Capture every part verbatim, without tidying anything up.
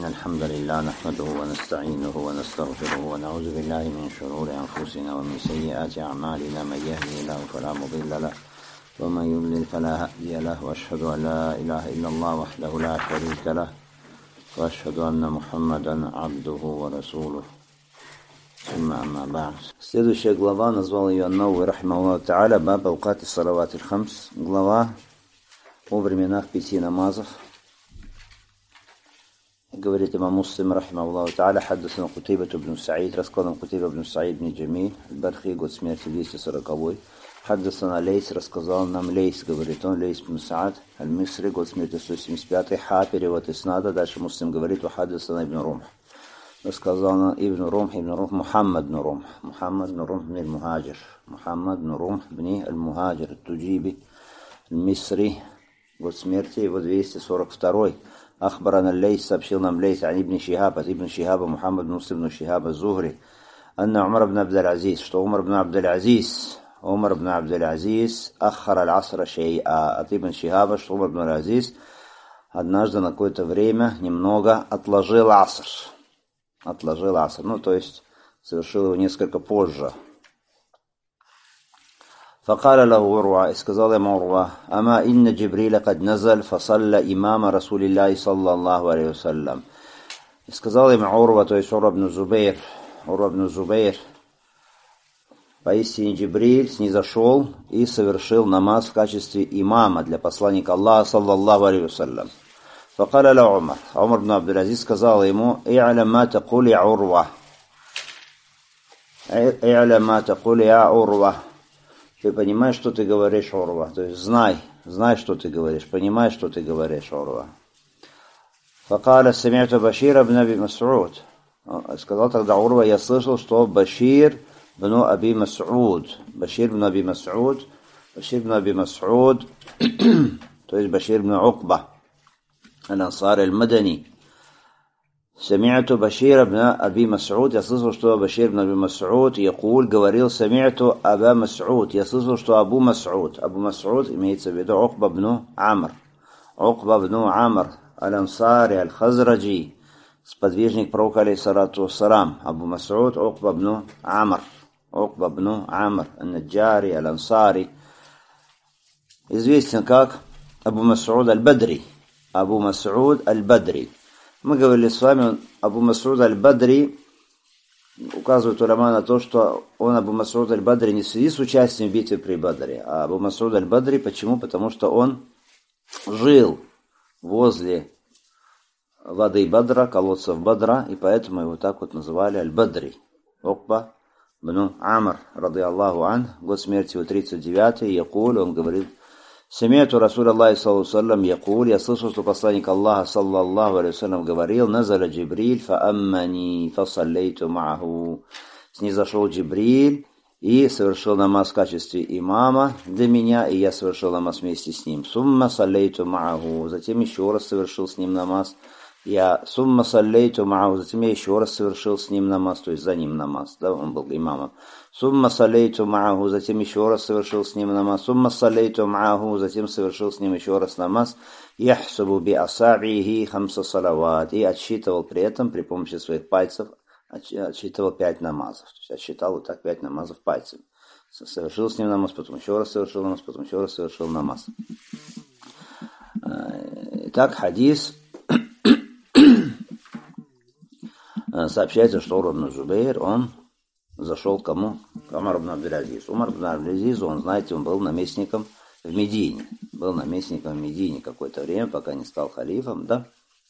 إن الحمد لله نحمده ونستعينه ونستغفره ونعوذ بالله من شرور أنفسنا ومن سيئات أعمالنا من يهده الله فلا مضل له ومن يضلل فلا هادي له وأشهد أن لا إله إلا الله وحده لا شريك له وأشهد أن محمدا عبده ورسوله ثم أما بعد. Следующая глава, назвал ее Ан-Навави рахимахуллаху та'аля баб аукати салават аль-хамс, глава о временах пяти намазов. Говорит имам Муслим рахимахуллаху та'аля: хаддасана Кутайба ибн Саид, рассказал нам Кутайба ибн Саид ибн Джамиль, аль-Бархи, год смерти двести сороковой. Хаддасана Лейс, рассказал нам Лейс, говорит он, Лейс ибн Саад, аль-Мисри, год смерти сто семьдесят пятый. Ха, перевод иснада. Дальше Муслим говорит: хаддасана ибн Румх, рассказал нам Ибн Румх, Ибн Румх, Мухаммад ибн Румх, Мухаммад ибн Румх ибн аль-Мухаджир, Мухаммад ибн Румх ибн аль-Мухаджир, ат-Туджиби, аль-Мисри, год смерти его двести сорок второй. أخبرنا الليث, сообщил нам Лейс, عن ابن شهاب, от ибн Шихаба, Мухаммад ибн Муслим ибн Шихаба az-Зухри, أن عمر بن عبد العزيز, что Умар ибн Абд аль-Азиз, Умар ибн Абд аль-Азиз, أخر العصر شيئا, от ибн Шихаба, что Умар ибн аль-Азиз однажды на какое-то время немного отложил аср, отложил аср, ну то есть совершил его несколько позже. فقال له عروة, сказал ему Урва: أما إن جبريل قد نزل فصلى إمام رسول الله صلى الله عليه وسلم. Сказал ему Урва, то есть Урва ибн Зубейр, Урва ибн Зубейр: поистине Джибриль снизошел и совершил намаз в качестве имама для посланника Аллаха саллаллаху алейхи вассалям. فقال له عمر, Умар ибн Абд аль-Азиз сказал ему: اعلم ما تقول يا عروة, اعلم ما تقول يا عروة, ты понимаешь, что ты говоришь, Урва, то есть знай, знай, что ты говоришь, понимай, что ты говоришь, Урва. فقال سمعت بشير بن أبي مسعود, сказал тогда Урва: я слышал, что Башир бн Аби Мас'уд, Башир бн Аби Мас'уд, Башир бн Аби Мас'уд, то есть Башир бн Укба, аль-Ансари аль-Мадани. سمعت بشير بن أبي مسعود, я слышал, что Башир бн Аби Мас'уд якуль, говорил, سمعت أبا مسعود, я слышал, что Абу Мас'уд, Абу Мас'уд имеется в виду Укба бн Амр, Укба бн Амр, аль-Ансари аль-Хазраджи, сподвижник пророка алейхиссалату вассалам. Абу Мас'уд Укба бн Амр, Укба бн Амр, аль-Наджари, аль-Ансари, известен как Абу Мас'уд аль-Бадри, Абу Мас'уд аль-Бадри. Мы говорили с вами, Абу Мас'уд аль-Бадри, указывает уляма на то, что он, Абу Мас'уд аль-Бадри, не в связи с участием в битве при Бадре, а Абу Мас'уд аль-Бадри, почему? Потому что он жил возле воды Бадра, колодцев Бадра, и поэтому его так вот называли аль-Бадри. Укба бн Амр, рады Аллаху ан, год смерти его тридцать девятый, якуль, он говорит: Самиату Расуля Аллахи саллаллаху алейхи ва саллям якуль, я слышал, что посланник Аллаха саллаллаху алейхи ва саллям говорил: назаля Джибриль фааммани фасаллейту ма'аху, снизошел Джибриль и совершил намаз в качестве имама для меня, и я совершил намаз вместе с ним. Сумма саллейту ма'аху, затем еще раз совершил с ним намаз. Я сумма саллейту ма'аху, затем я еще раз совершил с ним намаз, то есть за ним намаз, да, он был имамом. Сумма саллейту ма'аху, затем еще раз совершил с ним намаз. Сумма саллейту ма'аху, затем совершил с ним еще раз намаз. Яхсабу би асабихи хамса салават, и отсчитывал при этом при помощи своих пальцев, отсчитывал пять намазов, то есть отсчитал вот так пять намазов пальцем. Совершил с ним намаз, потом еще раз совершил намаз, потом еще раз совершил намаз. Итак, хадис. Сообщается, что Урва ибн Зубейр, он зашел к кому? К Умару ибн Абд аль-Азиз. Умар ибн Абд аль-Азиз, он, знаете, он был наместником в Медине. Был наместником в Медине какое-то время, пока не стал халифом, да?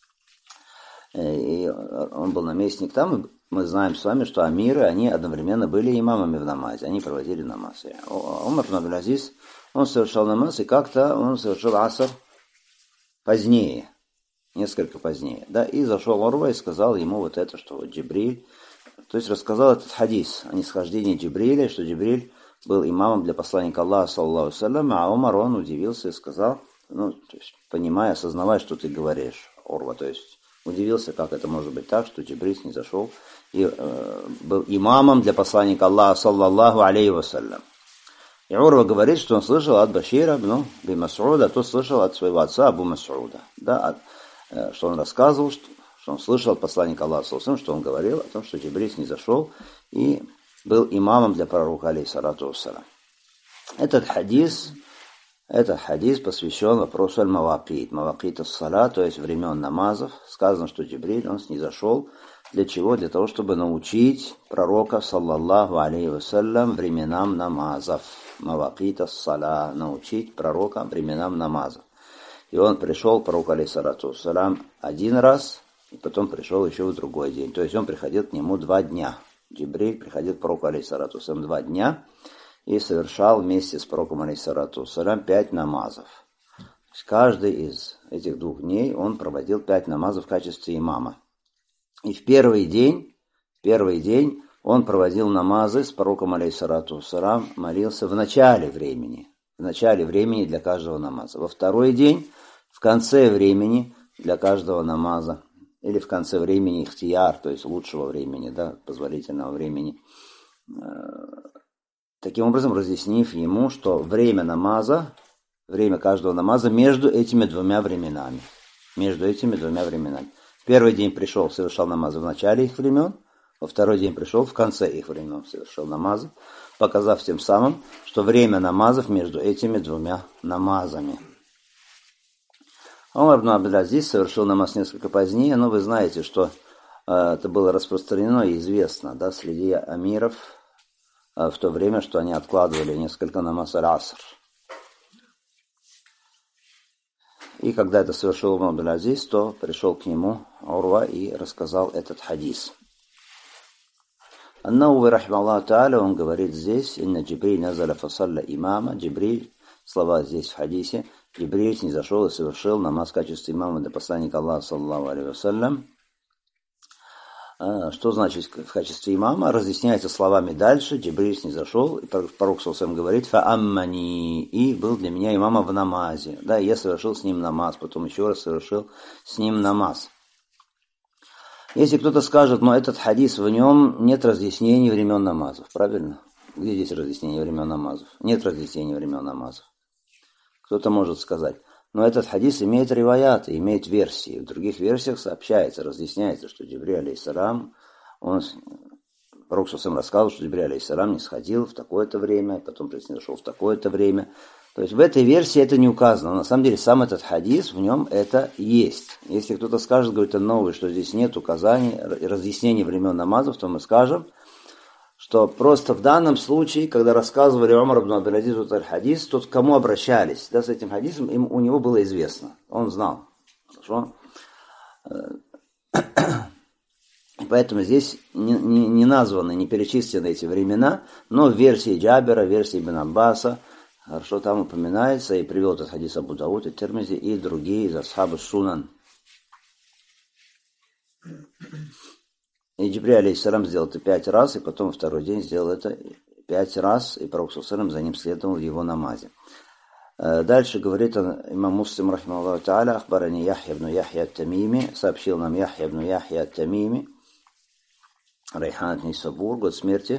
И он был наместник там. Мы знаем с вами, что амиры, они одновременно были имамами в намазе, они проводили намаз. Умар ибн Абд аль-Азиз, он совершал намаз, и как-то он совершил аср позднее, несколько позднее, да, и зашел Урва и сказал ему вот это, что вот Джибриль, то есть рассказал этот хадис о нисхождении Джибриля, что Джибриль был имамом для посланника Аллаха саллаллаху алейхи ва саллям, а Умар, он удивился и сказал, ну, то есть, понимая, осознавая, что ты говоришь, Урва, то есть удивился, как это может быть так, что Джибриль снизошел и э, был имамом для посланника Аллаха саллаллаху алейхи ва саллям. И Урва говорит, что он слышал от Башира бн Аби Мас'уда, а тот слышал от своего отца Абу Мас'уда, да, от, что он рассказывал, что, что он слышал от посланника Аллаха, что он говорил о том, что Джибриль снизошел и был имамом для пророка, алейхиссалату вассалам. Этот хадис, этот хадис посвящен вопросу аль-мавакит, мавакит ас-сала, то есть времен намазов. Сказано, что Джибриль, он снизошел. Для чего? Для того, чтобы научить пророка, саллаллаху алейхи вассалям, временам намазов. Мавакит ас-сала, научить пророка временам намазов. И он пришел к пророку, алейхиссалату вассалям, один раз, и потом пришел еще в другой день. То есть он приходил к нему два дня. Джибриль приходил к пророку, алейхиссалату вассалям, два дня и совершал вместе с пророком, алейхиссалату вассалям, пять намазов. То есть каждый из этих двух дней он проводил пять намазов в качестве имама. И в первый день, в первый день он проводил намазы с пророком, алейхиссалату вассалям, молился в начале времени. В начале времени для каждого намаза. Во второй день, в конце времени для каждого намаза. Или в конце времени ихтияр, то есть лучшего времени, да, позволительного времени. Таким образом, разъяснив ему, что время намаза, время каждого намаза между этими двумя временами. Между этими двумя временами. В первый день пришел, совершал намазы в начале их времен, во второй день пришел, в конце их времен совершал намазы, показав тем самым, что время намазов между этими двумя намазами. Умар ибн Абдул-Азиз совершил намаз несколько позднее, но вы знаете, что э, это было распространено и известно, да, среди амиров, в то время, что они откладывали несколько намаз аль-аср. И когда это совершил Умар ибн Абдул-Азиз, то пришел к нему Урва и рассказал этот хадис. Ан-Навави рахимахуллаху тааля, он говорит здесь: «Инна Джибриль назаля фасалля имама». Джибриль, слова здесь в хадисе, Джибриль снизошел и совершил намаз в качестве имама для посланника Аллаха, саллаллаху алейхи вассалям. Что значит в качестве имама? Разъясняется словами дальше. Джибриль снизошел, и пророк саллаллаху говорит: «Фааммани», и был для меня имамом в намазе. Да, я совершил с ним намаз, потом еще раз совершил с ним намаз. Если кто-то скажет, но этот хадис, в нем нет разъяснений времен намазов, правильно? Где здесь разъяснение времен намазов? Нет разъяснения времен намазов. Кто-то может сказать, но этот хадис имеет риваяты, имеет версии. В других версиях сообщается, разъясняется, что Джибриль алейхиссалам, он, пророк сам рассказал, что Джибриль алейхиссалам не сходил в такое-то время, потом снизошел в такое-то время. То есть в этой версии это не указано. Но на самом деле сам этот хадис, в нем это есть. Если кто-то скажет, говорит, это новый, что здесь нет указаний, разъяснений времен намазов, то мы скажем, что просто в данном случае, когда рассказывали Умар ибн Абдул-Азиз этот хадис, тот, к кому обращались, да, с этим хадисом, им, у него было известно. Он знал. Хорошо? Поэтому здесь не, не, не названы, не перечислены эти времена, но в версии Джабера, в версии Ибн Аббаса, хорошо, там упоминается, и привел этот хадис Абу Дауд и Тирмизи, и другие из асхабу сунан. И Джибриль алейхиссалам сделал это пять раз, и потом второй день сделал это пять раз, и пророк саллаллаху за ним следовал в его намазе. Дальше говорит имам Муслим, рахимахуллаху тааля, ахбарани Яхья ибн Яхья ат-Тамими, сообщил нам Яхья ибн Яхья ат-Тамими, Райхан ат-Нейсабур, год смерти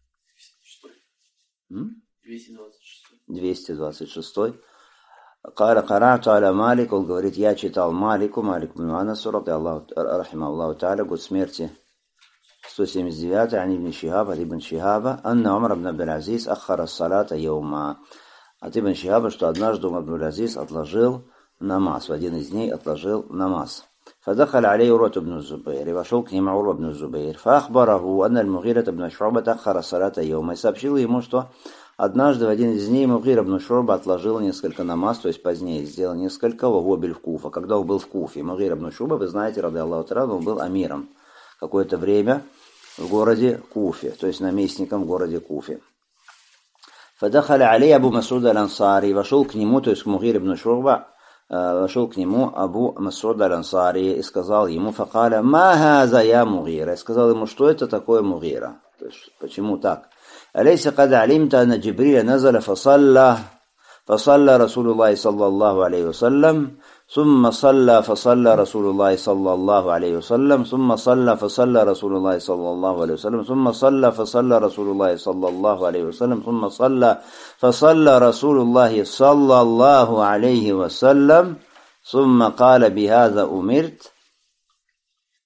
двести двадцать шестой. Каля карату аля Малик, он говорит, я читал Малику, Малик ибн Анасу, рахимахуллаху тааля, год смерти сто семьдесят девятый, ан ибн Шихаба, от ибн Шихаба, анна Умар ибн Абдул-Азиз аххара салата йаума. От ибн Шихаба, что однажды Умар ибн Абдул-Азиз отложил намаз, в один из дней отложил намаз. فدخل عليه عروة بن الزبير, и вошел к нему Урва ибн Зубейр. فأخبره أن المغيرة بن شعبة أخر الصلاة يوما, и сообщил ему, что однажды в один из дней Мугира ибн Шу'ба отложил несколько намаз, то есть позднее сделал несколько, в Обель в Куфа, когда он был в Куфе. Мугира ибн Шу'ба, вы знаете, ради Аллаху та'аля, он был амиром какое-то время в городе Куфе, то есть наместником в городе Куфе. فدخل عليه أبو مسعود الأنصاري, вошел к нему, то есть к Мугир ибн Шу'ба, вошел к нему Абу Мас'уд аль-Ансари и сказал ему: «Факаля ма хаза я Мугира», и сказал ему, что это такое Мугира, то есть почему так. «Алейса кад алимта анна Джибриля назаля фасалла, фасалла Расулуллахи саллаллаху алейхи вассалям, ثم صلى فصلى رسول الله صلى الله عليه وسلم ثم صلى فصلى رسول الله صلى الله عليه وسلم ثم صلى فصلى رسول الله صلى الله عليه وسلم ثم صلى فصلى رسول الله صلى الله عليه وسلم ثم قال بهذا أمرت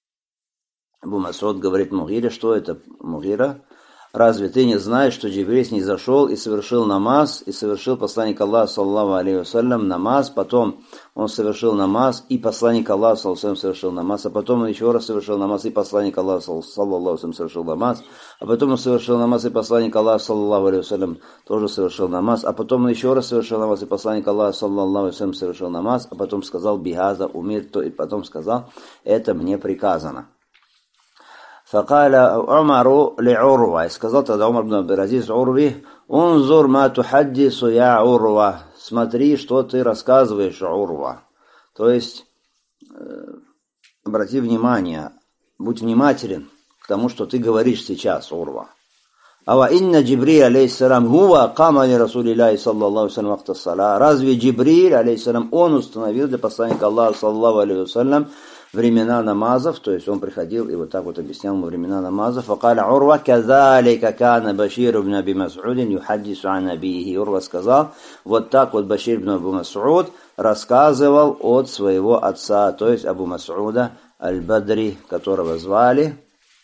Абу Мас'уд говорит Мугире, что это Мугира? Разве ты не знаешь, что Джибриль снизошел и совершил намаз, и совершил посланник Аллаха, саллаллаху алейхи вассалям, намаз, потом он совершил намаз, и посланник Аллаха, саллаллаху алейхи вассалям, совершил намаз, а потом он еще раз совершил намаз, и посланник Аллаха, саллаллаху алейхи вассалям, совершил намаз, а потом он совершил намаз, и посланник Аллаха, саллаллаху алейхи вассалям, тоже совершил намаз, а потом он еще раз совершил намаз, и посланник Аллаха, саллаллаху алейхи вассалям, совершил намаз, а потом сказал бихаза умир, то и потом сказал, это мне приказано. Факаля Умару ли Урва. И сказал тогда Умар ибн Абдул-Азиз Урви: «Унзур ма тухаддису я Урва». Смотри, что ты рассказываешь, Урва. То есть, э, обрати внимание, будь внимателен к тому, что ты говоришь сейчас, Урва. Ава инна Джибриль алейхиссалам гува кама ли Расулилляхи саллаллаху алейхи вассалям вахта ссаля. Разве Джибриль алейхиссалам он установил для посланника Аллаха саллаллаху алейхи вассалям времена намазов, то есть он приходил и вот так вот объяснял ему времена намазов. Факаля Урва казалика кана Башир ибн Аби Мас'удин юхаддису ан абихи. Урва сказал, вот так вот Башир ибн Аби Мас'уд рассказывал от своего отца, то есть Абу Мас'уда аль-Бадри, которого звали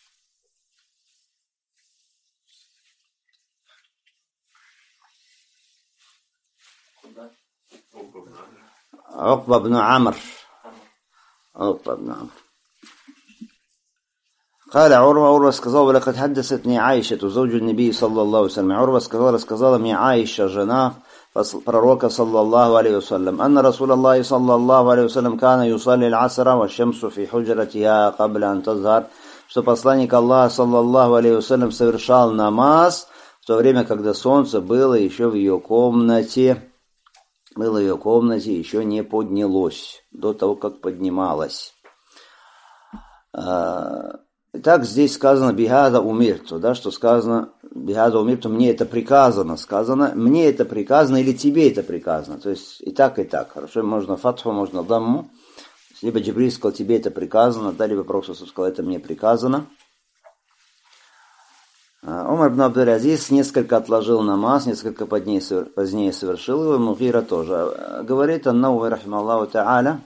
Укба ибн Амр. Укба ибн Амр. قال عروة عروة сказал: ولقد حدثتني عائشة زوج النبي صلى الله عليه وسلم. عروة сказал, рассказала мне Аиша, жена пророка саллаллаху алейхи вассалям, أن رسول الله صلى الله عليه وسلم كان يصلي العصر والشمس في حجرتها قبل أن تظهر, что посланник Аллаха саллаллаху алейхи вассалям совершал намаз в то время, когда солнце было еще в ее комнате, было в ее комнате, еще не поднялось, до того, как поднималось. Итак, здесь сказано «бихада умирту», да, что сказано «бихада умирту», мне это приказано, сказано «мне это приказано» или «тебе это приказано». То есть и так, и так. Хорошо, можно фатху, можно дамму. Либо Джибриль сказал «тебе это приказано», да, либо Пророк сказал «это мне приказано». Умар ибн Абдул-Азиз несколько отложил намаз, несколько позднее совершил его, Мугира тоже. Говорит Ан-Навави рахимахуллаху та'аля,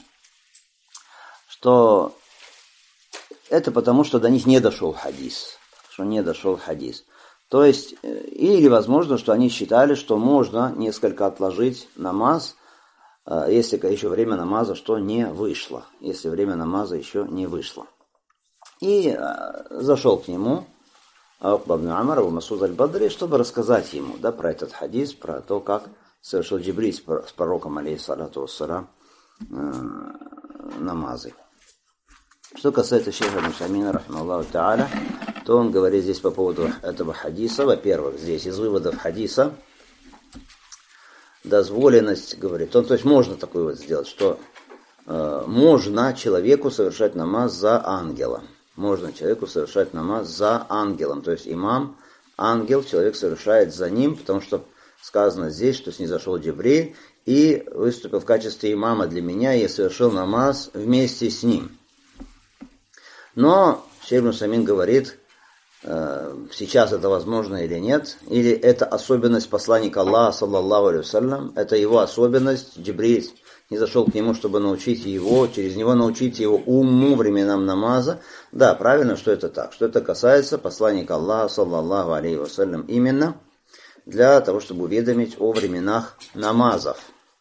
что это потому, что до них не дошел хадис. Что не дошел хадис. То есть, или возможно, что они считали, что можно несколько отложить намаз, если еще время намаза что не вышло. Если время намаза еще не вышло. И зашел к нему Укба ибн Амр, Абу Мас'уд аль-Бадри, чтобы рассказать ему, да, про этот хадис, про то, как совершил Джибриль с пророком, алейхиссалату вассалам, намазы. Что касается шейха Мусамина, рахимахуллаху та'аля, то он говорит здесь по поводу этого хадиса. Во-первых, здесь из выводов хадиса дозволенность, говорит он, то есть можно такое вот сделать, что э, можно человеку совершать намаз за ангела. Можно человеку совершать намаз за ангелом. То есть имам, ангел, человек совершает за ним, потому что сказано здесь, что снизошел Джибриль и выступил в качестве имама для меня, и я совершил намаз вместе с ним. Но шейх Мусамин говорит, э, сейчас это возможно или нет, или это особенность посланника Аллаха, саллаллаху алейхи вассалям, это его особенность, Джибриль не зашел к нему, чтобы научить его, через него научить его уму временам намаза. Да, правильно, что это так, что это касается посланника Аллаха, саллаллаху алейхи вассалям, именно для того, чтобы уведомить о временах намазов.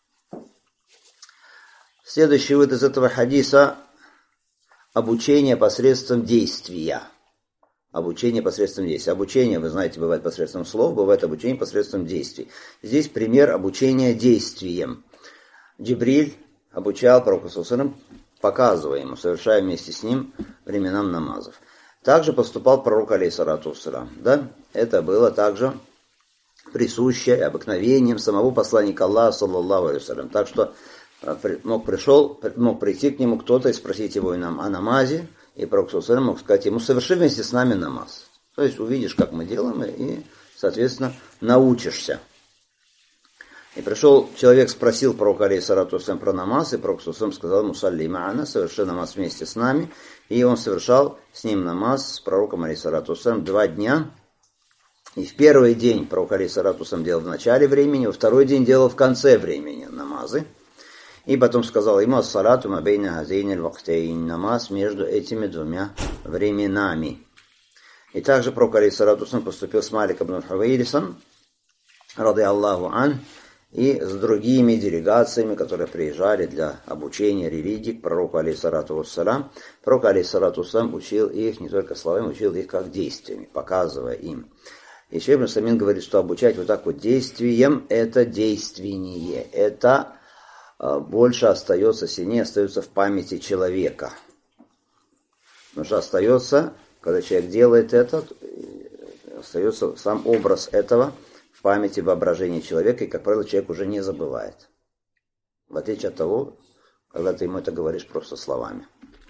Следующий вывод из этого хадиса — обучение посредством действия. Обучение посредством действия. Обучение, вы знаете, бывает посредством слов, бывает обучение посредством действий. Здесь пример обучения действием. Джибриль обучал пророка саллаллаху алейхи вассалям, показывая ему, совершая вместе с ним временам намазов. Также поступал пророк, алейхиссалату вассалям. Да? Это было также присуще обыкновением самого посланника Аллаха, саллаллаху алейхи вассалям. Так что мог, пришел, мог прийти к нему кто-то и спросить его о намазе, и пророк саллаллаху алейхи вассалям мог сказать ему: соверши вместе с нами намаз. То есть увидишь, как мы делаем, и, соответственно, научишься. И пришел человек, спросил пророка, алейхиссалату вассалям, про намаз, и пророк саллаллаху алейхи вассалям сказал ему: салли ма'ана, соверши намаз вместе с нами. И он совершал с ним намаз, с пророком, алейхиссалату вассалям, два дня. И в первый день пророк, алейхиссалату вассалям, делал в начале времени, во второй день делал в конце времени намазы. И потом сказал ему: «Ас-салату ма бейна хазейни аль-вактейн», намаз между этими двумя временами. И также пророк алейхиссалату вассалям поступил с Маликом ибн Хувейрисом, ради Аллаху ан, и с другими делегациями, которые приезжали для обучения религии к пророку алейхиссалату вассалям. Пророк алейхиссалату вассалям учил их не только словами, учил их как действиями, показывая им. И Шейх ибн Усаймин говорит, что обучать вот так вот действием — это действеннее, это больше остается, сильнее остается в памяти человека. Потому что остается, когда человек делает это, остается сам образ этого в памяти, воображении человека, и, как правило, человек уже не забывает. В отличие от того, когда ты ему это говоришь просто словами.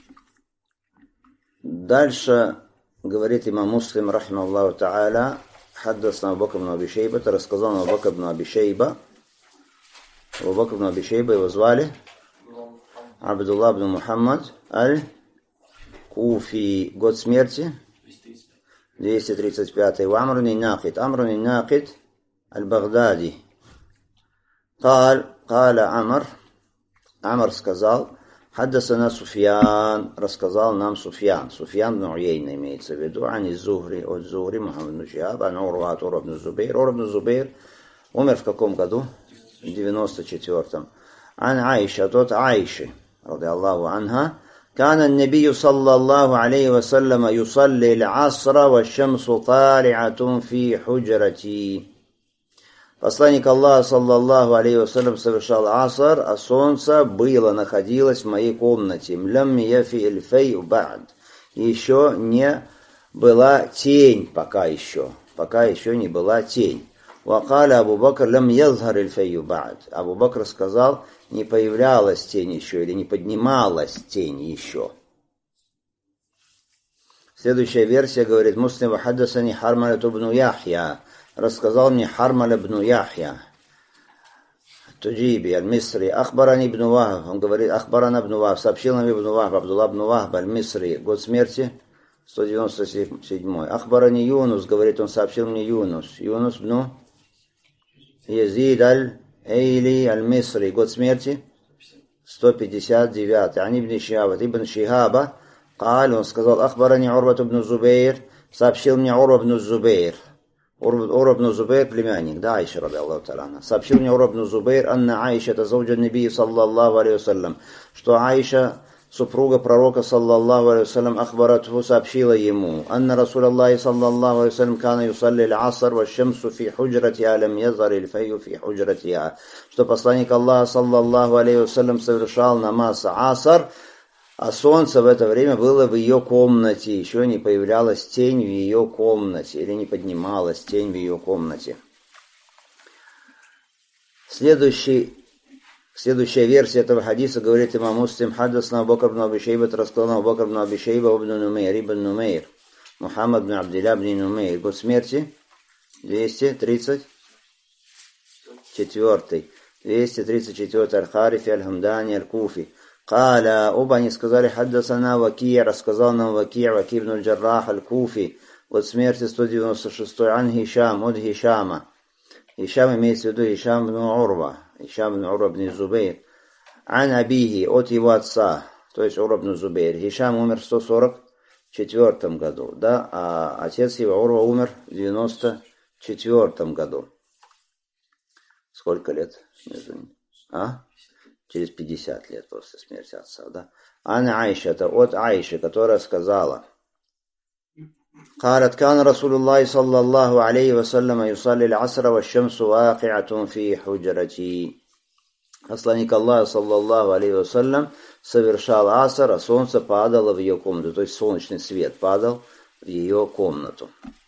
Дальше говорит имам Муслим, рахимахуллаху та'аля, хаддасна Абу Бакр ибн Аби Шейба, это рассказал Абу Бакр ибн Аби Шейба. Абу Бакр ибн Аби Шейба, его звали Абдуллах ибн Мухаммад аль-Куфи. Год смерти двести тридцать пятый. Амр ибн Нақид. Амр ибн Нақид аль-Багдади. قال قال عمر Амр сказал: حدثنا Суфьян, рассказал нам Суфьян. Суфьян бн Уейна имеется в виду. Ани Зухри, от Зухри, Мухаммад бн Шихаб, ан Урва, от Урва бн Зубейр. Урва бн Зубейр умер в каком году? В девяносто четвёртом. Ан Аиша, от Аиши, ради Аллаху анха. كان النبي صلى الله عليه وسلم يصلي العصر والشمس طالعة في حجرتي. Посланник Аллаха, саллаллаху алейхи вассалям, совершал аср, а солнце было, находилось в моей комнате. Млям яфи эльфей бад. Еще не была тень, пока еще. Пока еще не была тень. Вакаля Абу Бакр лям язхар эльфей бад. Абу Бакр сказал: не появлялась тень еще, или не поднималась тень еще. Следующая версия говорит: Муслим хаддасани Хармаля ибн Яхья. Рассказал мне Хармаль ибн Яхья, Туджиби, аль-Мисри, Ахбарани ибн Вахб, он говорит: Ахбарана ибн Вахб, сообщил нам ибн Вахб, Абдулла ибн Вахб, аль-Мисри, год смерти сто девяносто седьмой. Ахбарани Юнус, говорит, он сообщил мне Юнус, Юнус ибн Язид аль-Эйли, аль-Мисри, год смерти сто пятьдесят девятый. Ани ибн Шихаба, ибн Шихаба, Каль, он сказал: Ахбарани Урва ибн Зубейр, сообщил мне Урва ибн Зубейр. Урва ибн Зубейр, племянник, да, Аиша, ради Аллаху та'аля. Сообщил мне Урва ибн Зубейр, анна Аиша, это зауджа Наби, саллаллаху алейхи вассалям, что Аиша, супруга пророка, саллаллаху алейхи вассалям, ахбаратху, сообщила ему: анна Расул Аллахи, саллаллаху алейхи вассалям, кана юсалли аль-аср, ва шамсу фи худжратиха, лям язар иль-файю фи худжратиха. Что посланник Аллаха, саллаллаху алейхи вассалям, совершал намаз аср, а солнце в это время было в ее комнате, еще не появлялась тень в ее комнате, или не поднималась тень в ее комнате. Следующий, следующая версия этого хадиса говорит имам Муслим: хаддасна Абу Бакр ибн Аби Шейба, рассказал Абу Бакр ибн Аби Шейба ибн Нумейр, ибн Нумейр, Мухаммад ибн Абдилля ибн Нумейр, год смерти двести тридцать четвёртый. двести тридцать четвёртый. Аль-Харифи, Аль-Хамдани, Аль-Куфи. Каля, оба они сказали: хаддасана Вакия, рассказал нам Вакия, Ваки ибн аль-Джаррах аль-Куфи, от смерти сто девяносто шестой. Ан Хишам, от Хишама. Хишам имеется в виду Хишам ибн Урва, Хишам ибн Урва ибн Зубейр. Ан Абихи, от его отца, то есть Урва ибн Зубейр. Хишам умер в сто сорок четвёртом году, да, а отец его Урва умер в девяносто четвёртом году. Сколько лет между ними? А? Через пятьдесят лет после смерти отца, да. Ана Аиша, это от Аиши, которая сказала: قالت كان رسول الله صلى الله عليه وسلم يصلي العصر والشمس واقعة في حجرتي. Посланник Аллаха, саллаллаху алейхи вассалям, совершал аср, а солнце падало в ее комнату, то есть солнечный свет падал в ее комнату.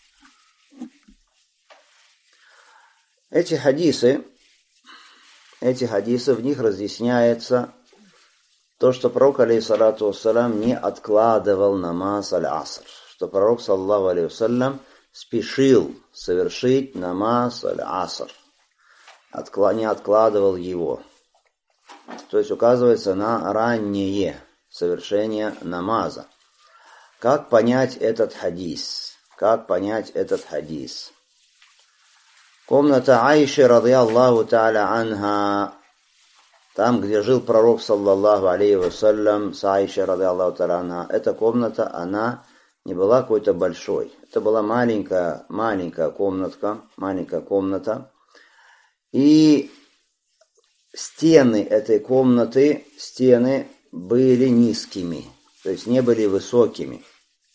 Эти хадисы Эти хадисы, в них разъясняется то, что пророк, алейхиссалату вассалям, не откладывал намаз аль-аср. Что пророк, саллаллаху алейхи вассалям, спешил совершить намаз аль-аср. Откла- не откладывал его. То есть указывается на раннее совершение намаза. Как понять этот хадис? Как понять этот хадис? Комната Аиши, ради Аллаху та'аля анха, там, где жил пророк, саллаллаху алейхи вассалям, с Аишей, ради Аллаху та'аля анха, эта комната, она не была какой-то большой. Это была маленькая, маленькая комнатка, маленькая комната. И стены этой комнаты, стены были низкими, то есть не были высокими.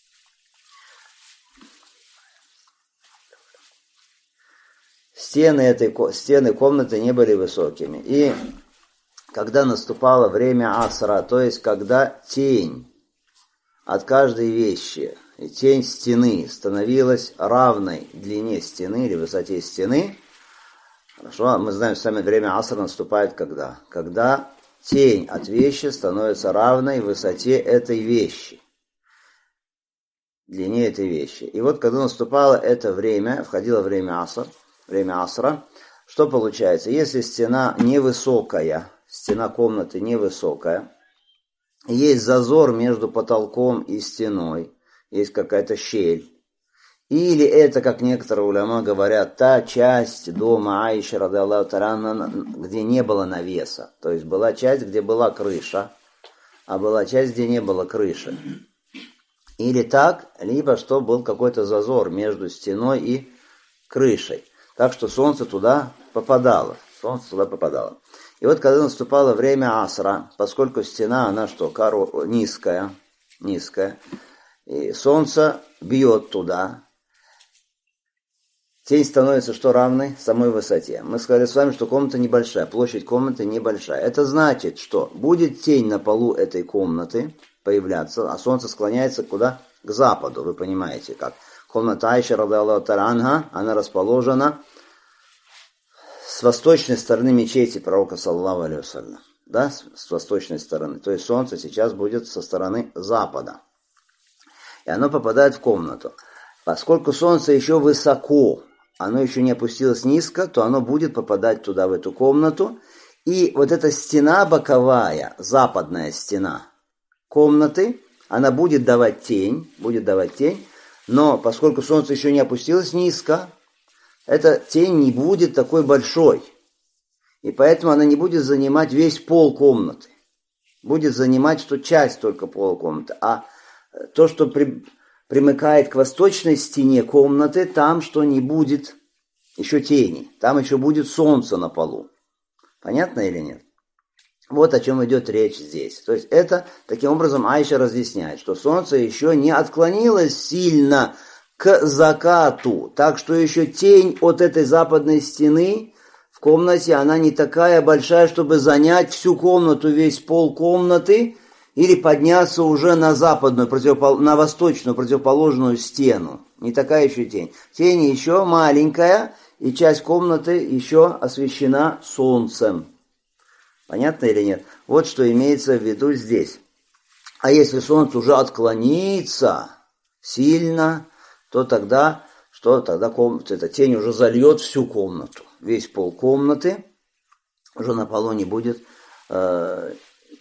Стены этой стены комнаты не были высокими. И когда наступало время асра, то есть когда тень от каждой вещи, и тень стены становилась равной длине стены или высоте стены, хорошо, мы знаем, сами время асра наступает когда? Когда тень от вещи становится равной высоте этой вещи, длине этой вещи. И вот когда наступало это время, входило время аср, время асра, что получается? Если стена невысокая, стена комнаты невысокая, есть зазор между потолком и стеной, есть какая-то щель, или это, как некоторые уляма говорят, та часть дома Аиши, ради Аллаху та'аля анха, где не было навеса, то есть была часть, где была крыша, а была часть, где не было крыши. Или так, либо что был какой-то зазор между стеной и крышей. Так что солнце туда попадало. Солнце туда попадало. И вот когда наступало время асра, поскольку стена, она что, коро... низкая, низкая, и солнце бьет туда, тень становится что, равной самой высоте. Мы сказали с вами, что комната небольшая, площадь комнаты небольшая. Это значит, что будет тень на полу этой комнаты появляться, а солнце склоняется куда? К западу, вы понимаете как. Комната Аиши, ради Аллаху та'аля анха, она расположена с восточной стороны мечети пророка, саллаллаху алейхи вассалям. Да, с восточной стороны. То есть солнце сейчас будет со стороны запада. И оно попадает в комнату. Поскольку солнце еще высоко, оно еще не опустилось низко, то оно будет попадать туда, в эту комнату. И вот эта стена боковая, западная стена комнаты, она будет давать тень, будет давать тень. Но поскольку солнце еще не опустилось низко, эта тень не будет такой большой. И поэтому она не будет занимать весь пол комнаты. Будет занимать что часть только пола комнаты. А то, что при, примыкает к восточной стене комнаты, там что не будет еще тени. Там еще будет солнце на полу. Понятно или нет? Вот о чем идет речь здесь. То есть это, таким образом, Аиша разъясняет, что солнце еще не отклонилось сильно к закату, так что еще тень от этой западной стены в комнате, она не такая большая, чтобы занять всю комнату, весь пол комнаты, или подняться уже на западную, противопол... на восточную противоположную стену. Не такая еще тень. Тень еще маленькая, и часть комнаты еще освещена солнцем. Понятно или нет? Вот что имеется в виду здесь. А если солнце уже отклонится сильно, то тогда, что тогда комната, эта тень уже зальет всю комнату. Весь пол комнаты, уже на полу не будет э,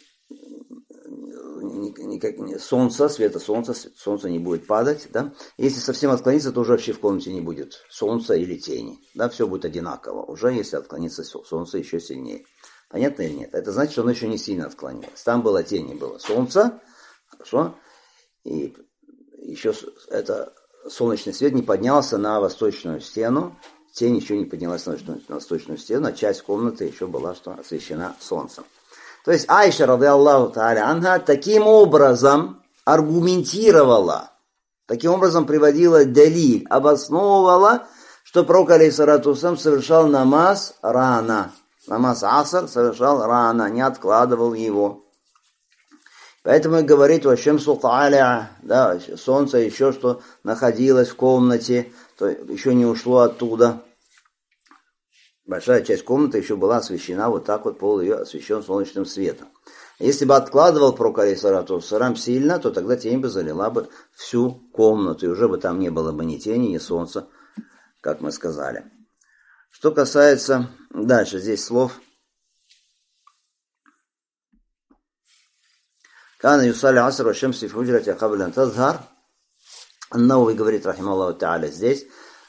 никак, солнца, света солнца, солнце не будет падать. Да? Если совсем отклониться, то уже вообще в комнате не будет солнца или тени. Да? Все будет одинаково. Уже если отклониться солнце еще сильнее. Понятно или нет? Это значит, что оно еще не сильно отклонилось. Там было тень, было солнце, хорошо, и еще это солнечный свет не поднялся на восточную стену, тень еще не поднялась на восточную стену, а часть комнаты еще была что освещена солнцем. То есть Аиша, ради Аллаху та'аля анха, таким образом аргументировала, таким образом приводила далиль, обосновывала, что пророк алейхиссалату вассалям совершал намаз рано. Намаз аср совершал рано, не откладывал его. Поэтому и говорит, во шамсу та'аля, да, солнце еще что находилось в комнате, то еще не ушло оттуда. Большая часть комнаты еще была освещена, вот так вот пол ее освещен солнечным светом. Если бы откладывал пророк алейхиссалату вассалям сильно, то тогда тень бы залила бы всю комнату, и уже бы там не было бы ни тени, ни солнца, как мы сказали. Что касается дальше здесь слов. Кана юсалли аср ва шамси фи худжрати кабля ан тазхар. Ан-Навави говорит, рахималлаху та'аля, здесь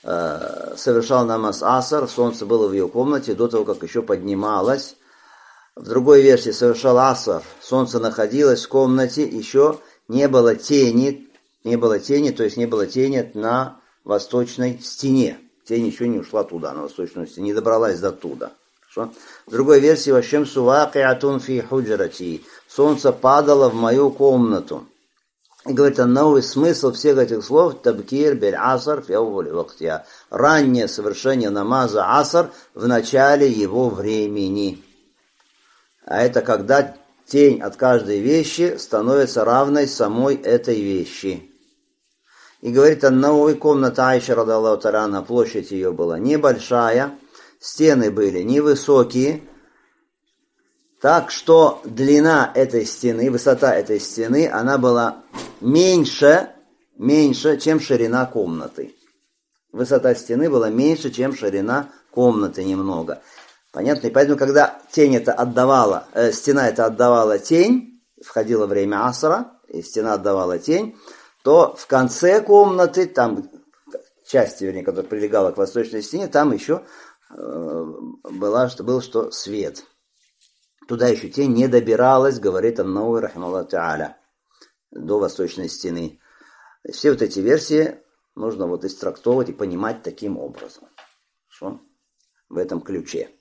э, совершал намаз аср, солнце было в ее комнате до того, как еще поднималось В другой версии совершал аср, солнце находилось в комнате, еще не было тени, не было тени, то есть не было тени на восточной стене. Тень еще не ушла туда, на восточную стену, не добралась до туда. Хорошо? В другой версии «Вашемсу вакиатун фи худжрати». Солнце падало в мою комнату. И говорит, а новый смысл всех этих слов «Табкир бель асар фи аввали вактия». Раннее совершение намаза асар в начале его времени. А это когда тень от каждой вещи становится равной самой этой вещи. И говорит, а новая комната Айши, радаллаху та'аля анха, площадь ее была небольшая, стены были невысокие, так что длина этой стены, высота этой стены, она была меньше, меньше, чем ширина комнаты. Высота стены была меньше, чем ширина комнаты немного. Понятно? И поэтому, когда тень это отдавала, э, стена это отдавала тень, входило время асра, и стена отдавала тень, то в конце комнаты, там часть, вернее, которая прилегала к восточной стене, там еще э, была, что, был что свет. Туда еще тень не добиралась, говорит Ан-Навави рахимахуллаху та'аля, до восточной стены. Все вот эти версии нужно вот истрактовывать и понимать таким образом. Хорошо? В этом ключе.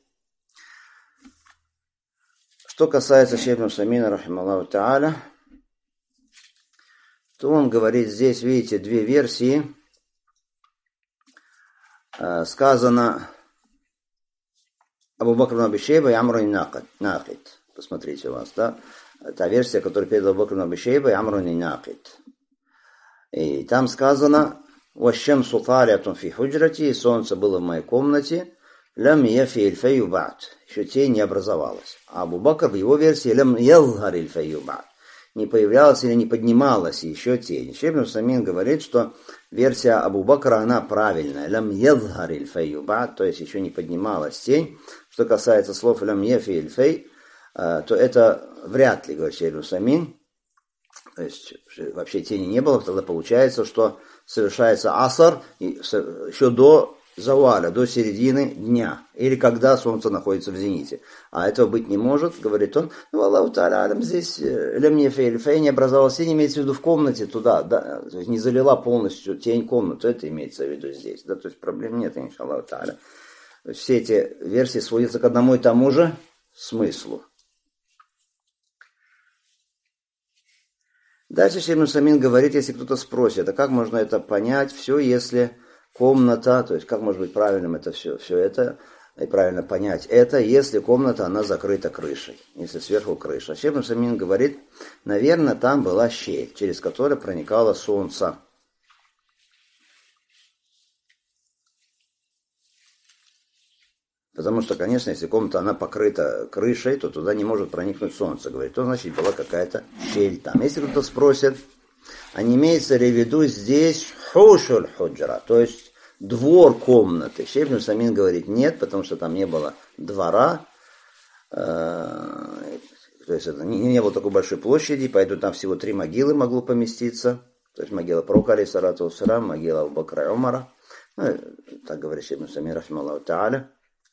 Что касается Шейх ибн Усаймина рахимахуллаху та'аля, то он говорит, здесь, видите, две версии. Сказано Абу Бакр ибн Аби Шейба и Амр ибн Нахид. Посмотрите у вас, да? Та версия, которую передал Абу Бакр ибн Аби Шейба и Амр ибн Нахид. И там сказано «Ващамсу талиатун фи худжрати», и солнце было в моей комнате, «Лям яфи ильфейю ба'д», еще тень не образовалась. А Абу Бакр в его версии «Лям ялгар ильфейю ба'д», не появлялась или не поднималась еще тень. Шейх ибн Усаймин говорит, что версия Абу Бакра, она правильная. «Лям ялгар ильфейю ба'д», то есть еще не поднималась тень. Что касается слов «Лям яфи ильфей», то это вряд ли, говорит Шейх ибн Усаймин. То есть вообще тени не было, тогда получается, что совершается асар еще до заваля, до середины дня, или когда солнце находится в зените. А этого быть не может, говорит он. Ну, Аллаху та'аля, здесь лемнефей не образовалась тень, имеется в виду в комнате туда, да, то есть не залила полностью тень комнату, это имеется в виду здесь, да, то есть проблем нет, иншаллаху та'аля. Все эти версии сводятся к одному и тому же смыслу. Дальше Шейх ибн Усаймин говорит, если кто-то спросит, а как можно это понять, все, если комната, то есть как может быть правильным это все, все это, и правильно понять это, если комната, она закрыта крышей, если сверху крыша. Шейх ибн Усаймин говорит, наверное, там была щель, через которую проникало солнце. Потому что, конечно, если комната, она покрыта крышей, то туда не может проникнуть солнце, говорит, то, значит, была какая-то щель там. Если кто-то спросит, а не имеется ли в виду здесь хушуль худжра, то есть двор комнаты? Шейх ибн Усаймин говорит, нет, потому что там не было двора, э, то есть это не, не было такой большой площади, поэтому там всего три могилы могло поместиться, то есть могила пророка, алейхиссалату вассалям, могила Абу Бакра и Умара, ну, так говорит Шейх ибн Усаймин рахимахуллаху та'аля.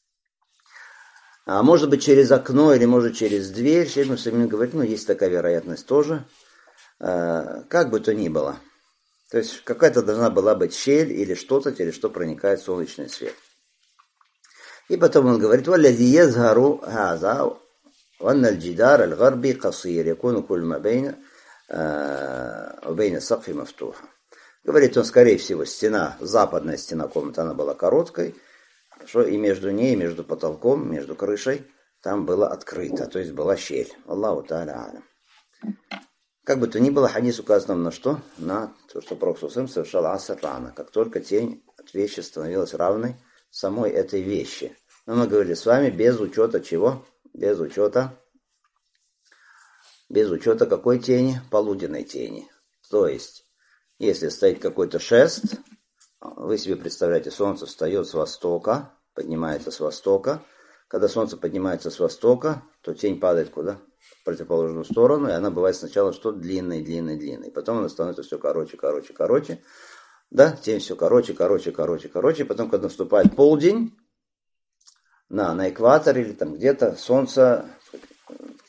А может быть через окно или может через дверь. Шейх ибн Усаймин говорит, ну есть такая вероятность тоже. А, как бы то ни было. То есть какая-то должна была быть щель или что-то, через что проникает солнечный свет. И потом он говорит, «Валлади язгару хаза, ванна аль-джидар аль-гарби касир, якуну куль ма бейна, бейна сакфи мафтуха». Говорит он, скорее всего, стена, западная стена комнаты, она была короткой, хорошо, и между ней, между потолком, между крышей, там было открыто, то есть была щель. Аллаху та'аля алям. Как бы то ни было, хадис указан на что? На то, что пророк совершал аср рано, как только тень от вещи становилась равной самой этой вещи. Но мы говорили с вами без учета чего? Без учета, без учета какой тени? Полуденной тени. То есть, если стоит какой-то шест, вы себе представляете, солнце встает с востока, поднимается с востока. Когда солнце поднимается с востока, то тень падает куда? В противоположную сторону, и она бывает сначала что? Длинной, длинной, длинной. Потом она становится все короче, короче, короче. Да, тень все короче, короче, короче, короче. Потом, когда наступает полдень, на, на экваторе или там где-то солнце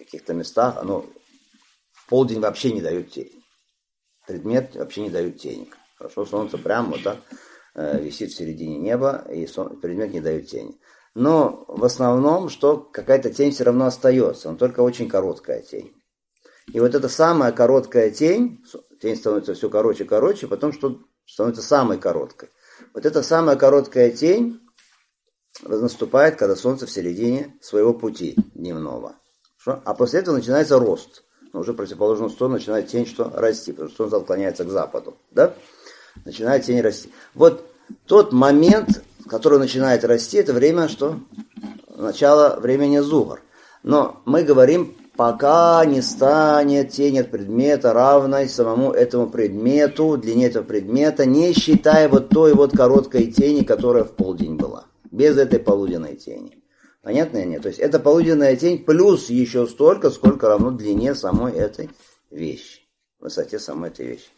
каких-то местах оно в полдень вообще не дает тени. Предмет вообще не дает тени. Хорошо, солнце прямо вот так э, висит в середине неба, и сон, предмет не дает тени. Но в основном, что какая-то тень все равно остается, но только очень короткая тень. И вот эта самая короткая тень, тень становится все короче и короче, потом что становится самой короткой. Вот эта самая короткая тень наступает, когда солнце в середине своего пути дневного. Хорошо? А после этого начинается рост. Но уже в противоположную сторону начинает тень что расти, потому что солнце отклоняется к западу. Да? Начинает тень расти. Вот тот момент, который начинает расти, это время, что? Начало времени Зухр. Но мы говорим, пока не станет тень от предмета равной самому этому предмету, длине этого предмета, не считая вот той вот короткой тени, которая в полдень была. Без этой полуденной тени. Понятно или нет? То есть это полуденная тень плюс еще столько, сколько равно длине самой этой вещи. Высоте самой этой вещи.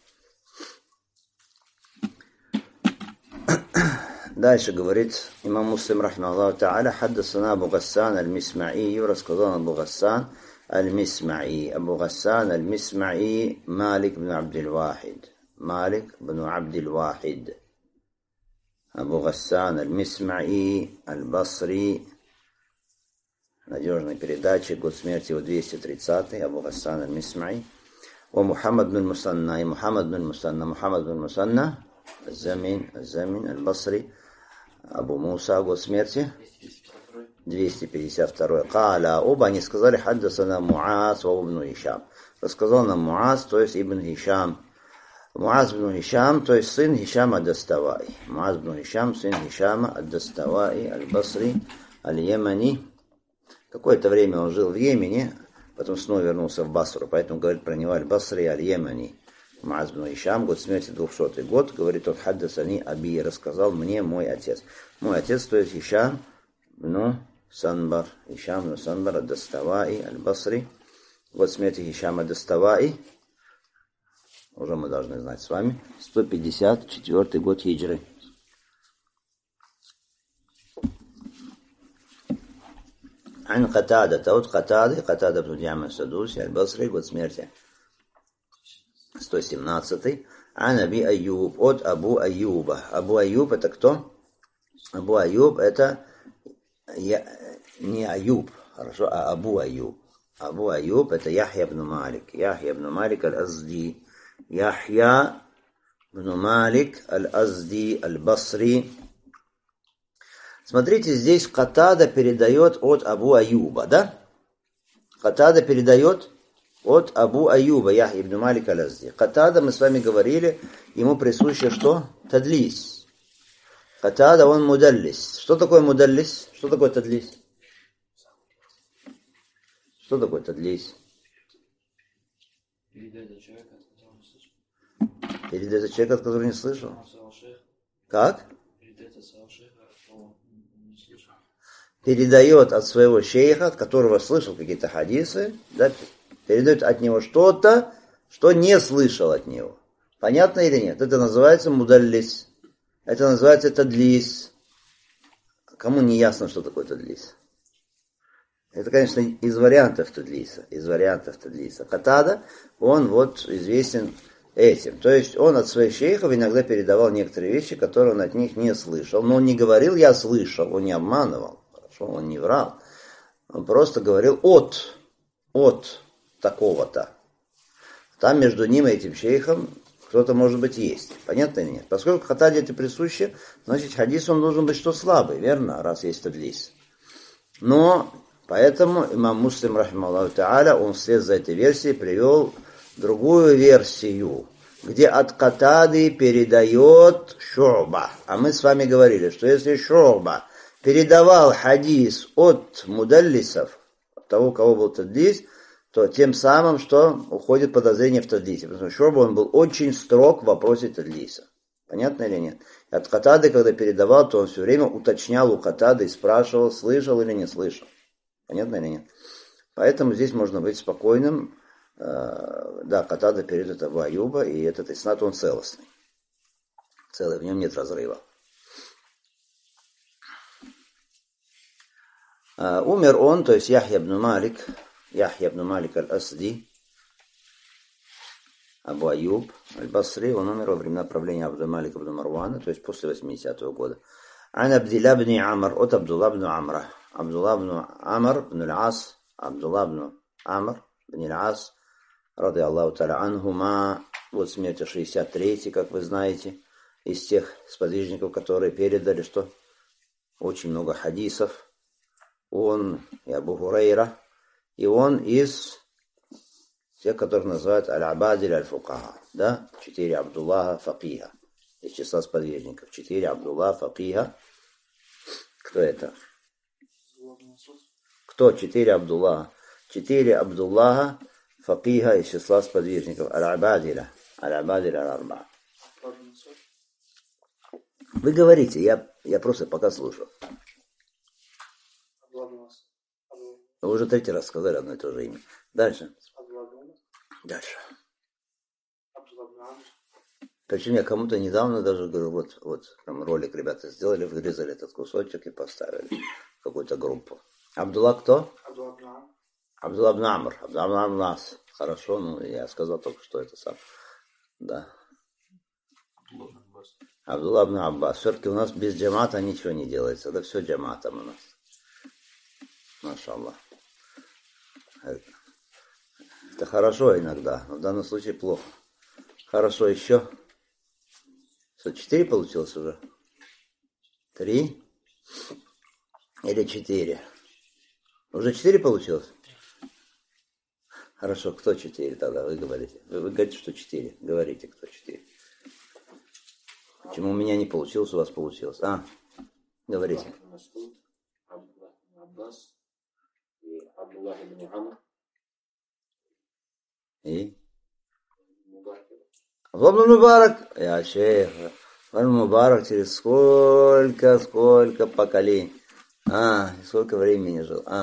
Дальше говорит имам Муслим, рахмаллаху та'аля, хаддасана Абу Гассан аль-Мисма'i, рассказал Абу Гассан аль-Мисма'i. Абу Гассан аль-Мисма'i Малик бн Абдил-Вахид. Малик бн Абдил-Вахид. Абу Гассан аль-Мисма'i аль-Басри. Надежный передатчик, год смерти его двести тридцатый. Абу Гассан аль-Мисма'i. Ва Мухаммад бн Мусанна. И Мухаммад бн Мусанна. Мухаммад бн Мусанна. Азамин, Азамин, Аль-Басри, Абу Муса, год смерти двести пятьдесят второй. Каля, оба они сказали, хаддасана Муаз ва ибн Хишам. Рассказал нам Муаз, то есть ибн Хишам. Муаз ибн Хишам, то есть сын Хишама ад-Даставаи. Муаз ибн Хишам, сын Хишама ад-Даставаи, Аль-Басри, Аль-Ямани. Какое-то время он жил в Йемене, потом снова вернулся в Басру, поэтому говорит про него Аль-Басри, Аль-Ямани. Муаз бн Хишам, год смерти двухсотый год, говорит, он хаддасани аби, рассказал мне мой отец. Мой отец, то есть Хишам, ну, Санбар, Хишам, ну, Санбар, ад-Даставаи, Аль-Басри, год смерти Хишама ад-Даставаи, уже мы должны знать с вами, сто пятьдесят четвёртый год хиджры. Ан Катада, таут Катады, Катада бн Диама Садуси, Аль-Басри, год смерти сто семнадцатый. Ан Аби Аюб, от Абу Аюба. Абу Аюб это кто? Абу Аюб это я, не Аюб, хорошо, а Абу Аюб. Абу Аюб это Яхья ибн Малик. Яхья ибн Малик аль-Азди. Яхья ибн Малик аль-Азди аль-Басри. Смотрите, здесь Катада передает от Абу Аюба, да? Катада передает от Абу Аюба, Яхья ибн Малик аль-Азди. Катада, мы с вами говорили, ему присуще что? Тадлис. Катада, он мудаллис. Что такое мудаллис? Что такое тадлис? Что такое тадлис? Передать человека, от которого не слышал. Передать человека, от которого не слышал? Как? Передать от своего шейха, которого не слышал. Передает от своего шейха, от которого слышал какие-то хадисы, да, передает от него что-то, что не слышал от него. Понятно или нет? Это называется мудаллис. Это называется тадлис. Кому не ясно, что такое тадлис? Это, конечно, из вариантов тадлиса. Из вариантов тадлиса. Катада, он вот известен этим. То есть он от своих шейхов иногда передавал некоторые вещи, которые он от них не слышал. Но он не говорил «я слышал», он не обманывал. Хорошо, он не врал. Он просто говорил «от», «от» такого-то. Там между ним и этим шейхом кто-то, может быть, есть. Понятно или нет? Поскольку Катаде это присуще, значит, хадис он должен быть что слабый, верно? Раз есть тадлис. Но поэтому имам Муслим, рахималлаху та'аля, он вслед за этой версией привел другую версию, где от Катады передает Шу'ба. А мы с вами говорили, что если Шу'ба передавал хадис от мудаллисов, от того, у кого был тадлис, то тем самым, что уходит подозрение в тадлисе. Потому что Шу'ба, он был очень строг в вопросе тадлиса. Понятно или нет? И от Катады, когда передавал, то он все время уточнял у Катады и спрашивал, слышал или не слышал. Понятно или нет? Поэтому здесь можно быть спокойным. Да, Катада передает Абу Аюба, и этот иснад, он целостный. Целый, в нем нет разрыва. Умер он, то есть Яхья ибн Малик, Яхья ибн Малик аль-Асди, Абу Аюб аль-Басри, он умер во времена правления Абду Малика ибн Марвана, то есть после восьмидесятого года. Ан Абдилла ибн Амр, от Абдулла ибн Амра. Абдулла ибн Амр ибн аль-Ас, Абдулла ибн Амр ибн аль-Ас, ради Аллаху та'аля анхума, вот смерть шестьдесят третий, как вы знаете, из тех сподвижников, которые передали, что очень много хадисов. Он и Абу Хурейра, и он из тех, которых называют аль-Абадиль аль-Фукаха, да, четыре Абдуллаха факиха, из числа сподвижников, четыре Абдуллаха факиха. Кто это? Кто? Четыре Абдуллаха. Четыре Абдуллаха факиха из числа сподвижников, аль-Абадиля, аль-Абадиля аль-Арба. Вы говорите, я, я просто пока слушаю. Вы уже третий раз сказали одно и то же имя. Дальше. Дальше. Причем я кому-то недавно даже говорю, вот, вот там ролик ребята сделали, вырезали этот кусочек и поставили в какую-то группу. Абдулла кто? Абдулла ибн Амр. Абдулла ибн Амр нас. Хорошо, ну я сказал только, что это сам. Да. Абдулла ибн Аббас. Все-таки у нас без джамата ничего не делается. Да все джаматом у нас. Машаллах. Это хорошо иногда, но в данном случае плохо. Хорошо еще. Что, четыре получилось уже? Три? Или четыре? Уже четыре получилось? Хорошо, кто четыре тогда? Вы говорите. Вы, вы говорите, что четыре. Говорите, кто четыре. Почему у меня не получилось, у вас получилось? А, говорите. И? Абдулла ибн Мубарак, я шейх, Абдулла ибн Мубарак через сколько, сколько поколений, а, сколько времени жил, а.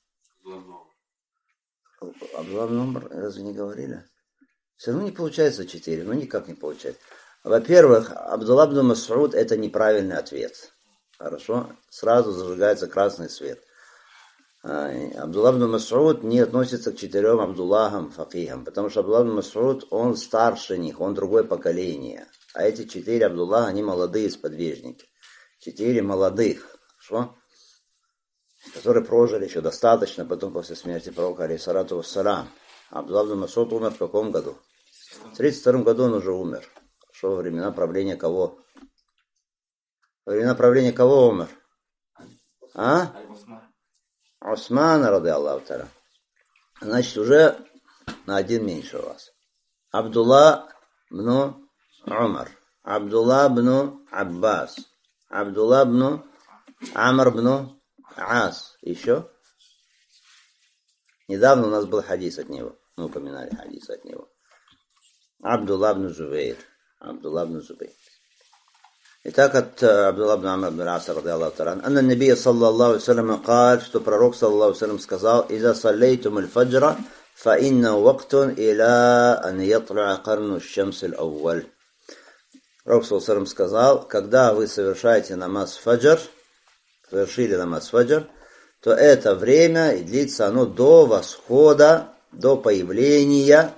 Абдулла ибн Умар, разве не говорили? Все равно не получается четыре, ну никак не получается. Во-первых, Абдулла ибн Мас'уд это неправильный ответ. Хорошо? Сразу зажигается красный свет. Абдулла ибн Мас'уд не относится к четырем Абдуллахам факихам, потому что Абдулла ибн Мас'уд, он старше них, он другое поколение. А эти четыре Абдуллаха, они молодые сподвижники. Четыре молодых, хорошо? Которые прожили еще достаточно, потом после смерти пророка, алейхиссалату вассалям. Абдулла ибн Мас'уд умер в каком году? В тридцать втором году он уже умер. Хорошо, во времена правления кого? Во времена правления кого умер? А? Усмана, ради Аллаху та'аля. Значит, уже на один меньше у вас. Абдулла ибн Умар, Абдулла ибн Аббас, Абдулла ибн Амр ибн Ас. Еще? Недавно у нас был хадис от него. Мы упоминали хадис от него. Абдулла ибн Зубейр. Абдулла ибн Зубейр. Итак, от Абдулла ибн Амр ибн Аса, ради Аллаху та'аля, анна набия саллаллаху алейхи вассалям сказал, что пророк саллаллаху алейхи вассалям сказал: «Иза саллейтум аль-фаджра, фа инна вактун иля ан ятла карну шамс аль-ауваль». Пророк саллаллаху алейхи вассалям сказал: когда вы совершаете намаз фаджр, совершили намаз фаджр, то это время и длится оно до восхода, до появления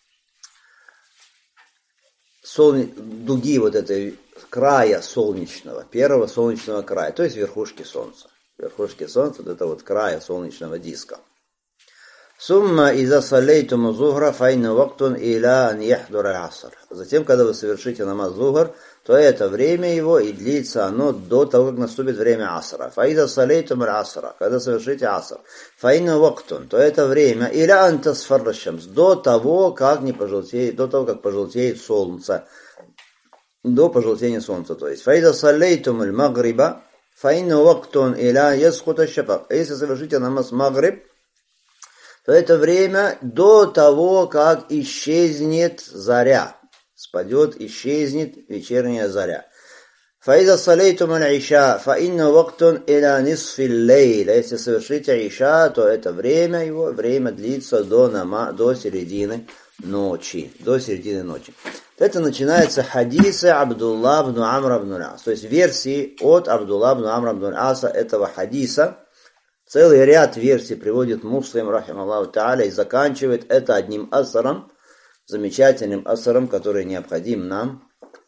солн... дуги вот этой края солнечного, первого солнечного края, то есть верхушки солнца. Верхушки солнца, вот это вот края солнечного диска. Сумма иза салейтум зухра файна вактун иля ан яхдура аср. Затем, когда вы совершите намаз зухр, то это время его и длится оно до того, как наступит время асра. Фаиза салейтум асра, когда совершите аср. Файна вактун, то это время иля ан тасфарра шамс, до того, как не пожелтеет, до того, как пожелтеет солнце. До пожелтения солнца, то есть. Фаиза салейтум аль-магриба, фаинна вактун иля яскута шафак. Если совершите намаз магриб, то это время до того, как исчезнет заря. Спадет, исчезнет вечерняя заря. Фаиза салейтум аль-иша, фаинна вактун иля нисфил лейля. Если совершите иша, то это время его, время длится до, нама, до середины ночи. До середины ночи. Это начинается хадисы Абдулла ибн Амр ибн Ас. То есть версии от Абдулла ибн Амр ибн Аса этого хадиса, Целый ряд версий приводит Муслим, рахималлаху тааля, и заканчивает это одним асаром, замечательным асаром, который необходим нам.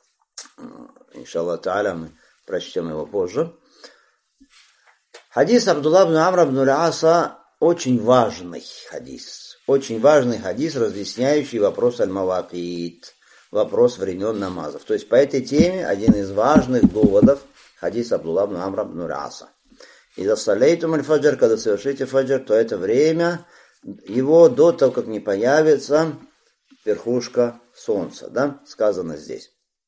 Иншаллах тааля, мы прочтем его позже. Хадис Абдулла ибн Амра ибн аль-Аса очень важный хадис. Очень важный хадис, разъясняющий вопрос аль-мавакит, вопрос времен намазов. То есть по этой теме один из важных доводов хадис Абдулла ибн Амра ибн аль-Аса. «Иза салейтум аль-фаджр», когда совершите фаджр, то это время его до того, как не появится верхушка солнца, да, сказано здесь.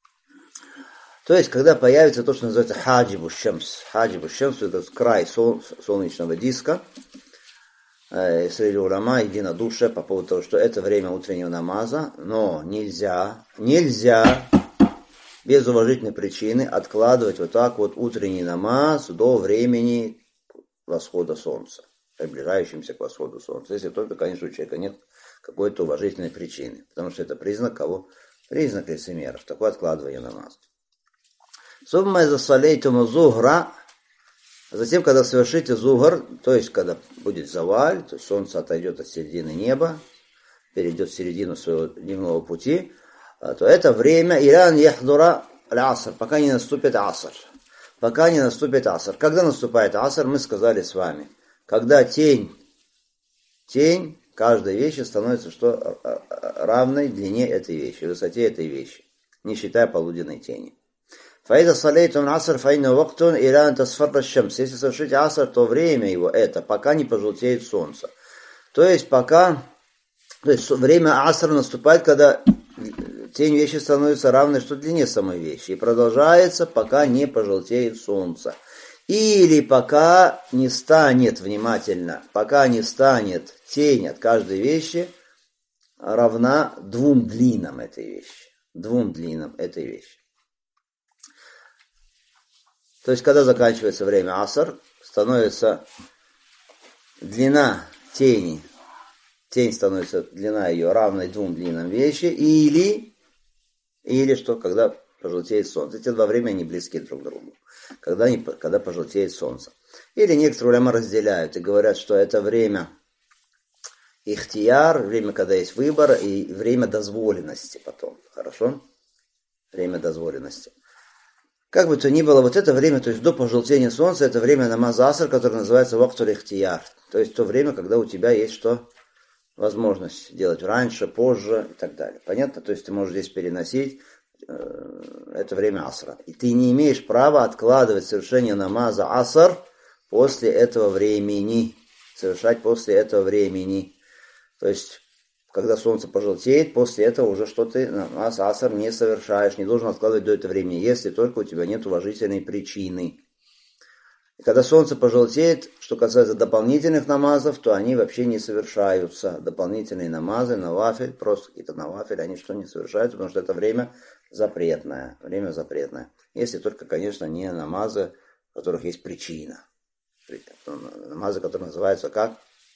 То есть, когда появится то, что называется хаджибу шамс. Хаджибу шамс — это край сол, солнечного диска. Э, среди уляма единодушие по поводу того, что это время утреннего намаза, но нельзя, нельзя без уважительной причины откладывать вот так вот утренний намаз до времени восхода солнца, приближающимся к восходу солнца. Если только, конечно, у человека нет какой-то уважительной причины, потому что это признак кого? Признак лицемеров, такое откладывание намаза. Сумма из-за салейтума зугра, затем, когда совершите зугр, то есть, когда будет заваль, то есть солнце отойдет от середины неба, перейдет в середину своего дневного пути, то это время иран яхдура аль-аср, пока не наступит аср. Пока не наступит аср. Когда наступает аср, мы сказали с вами, когда тень, тень каждой вещи становится что равной длине этой вещи, высоте этой вещи, не считая полуденной тени. Фаида салейтун аср фаина вактун иран тасфарра шамс. Если совершить аср, то время его это, пока не пожелтеет солнце. То есть пока, то есть время асра наступает, когда тень вещи становится равной что длине самой вещи. И продолжается, пока не пожелтеет солнце. Или пока не станет, внимательно, пока не станет тень от каждой вещи равна двум длинам этой вещи. Двум длинам этой вещи. То есть, когда заканчивается время аср, становится длина тени, тень становится, длина ее равной двум длинам вещи, или, или что, когда пожелтеет солнце. Эти два времени они близки друг к другу, когда, не, когда пожелтеет солнце. Или некоторые уляма разделяют и говорят, что это время ихтияр, время, когда есть выбор, и время дозволенности потом. Хорошо? Время дозволенности. Как бы то ни было, вот это время, то есть до пожелтения солнца, это время намаз аср, которое называется вактуль ихтияр. То есть то время, когда у тебя есть что? Возможность делать раньше, позже и так далее. Понятно? То есть ты можешь здесь переносить э, это время асра. И ты не имеешь права откладывать совершение намаза аср после этого времени. Совершать после этого времени. То есть когда солнце пожелтеет, после этого уже что ты намаз аср не совершаешь, не должен откладывать до этого времени, если только у тебя нет уважительной причины. И когда солнце пожелтеет, что касается дополнительных намазов, то они вообще не совершаются. Дополнительные намазы, навафиль, просто какие-то навафиль, они что не совершаются, потому что это время запретное. Время запретное. Если только, конечно, не намазы, у которых есть причина. Намазы, которые называются как?